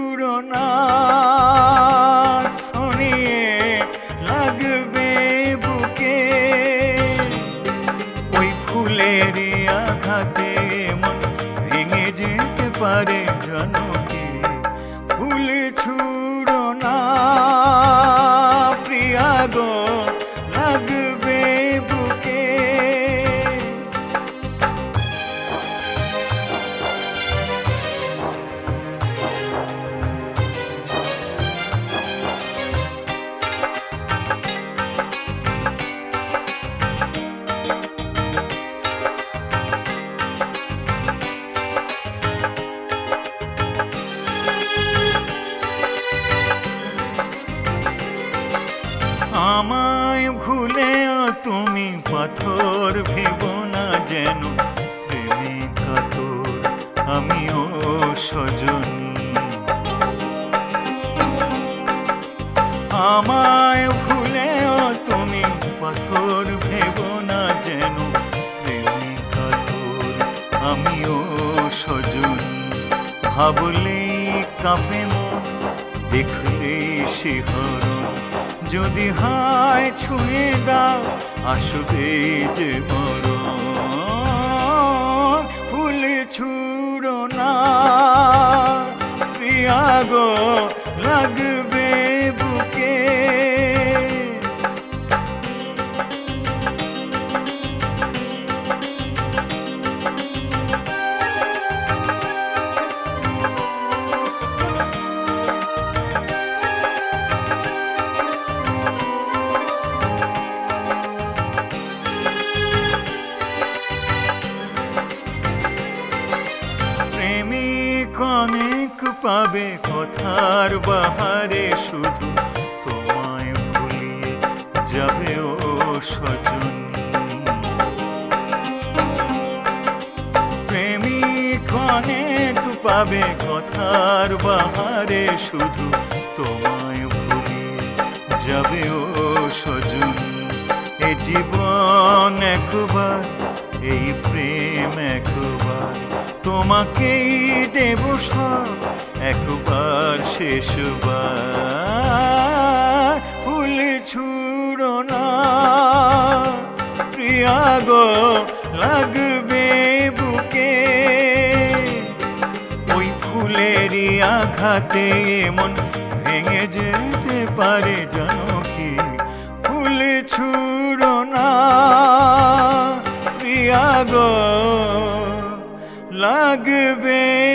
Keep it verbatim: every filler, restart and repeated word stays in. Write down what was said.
ছুড়ো না শোনিয়ে লাগবে বুকে ওই ফুলের আঘাতে মন ভেঙে যেতে পারে জানো কি ফুল ছুড়ো না প্রিয়া গো লাগবে বুকে আমায় ভুলেও তুমি পাথর ভেবো না যেন প্রেমে কাতর আমিও সজনী আমায় ভুলেও তুমি পাথর ভেবো না যেন প্রেমে কাতর আমিও সজনী ভাবলেই কাঁপে মন দেখলে শিহরণ যদি হায় ছুঁয়ে দাও আসবে যে মরণ ফুল ছুড়ো না প্রিয়া গো লাগবে বুকে অনেক পাবে কথার বাহারে শুধু তোমায় ভুলিয়ে যাবে ও সজনী প্রেমিক অনেক পাবে কথার বাহারে শুধু তোমায় ভুলিয়ে যাবে ও সজনী এ জীবন একবার এই প্রেম একবার তোমাকেই দেব সব একবার শেষবার ফুল ছুড়ো না প্রিয়া গো লাগবে বুকে ওই ফুলেরই আঘাতে মন ভেঙে যেতে পারে জানো কি ফুল ছুড়ো না প্রিয়া গো লাগবে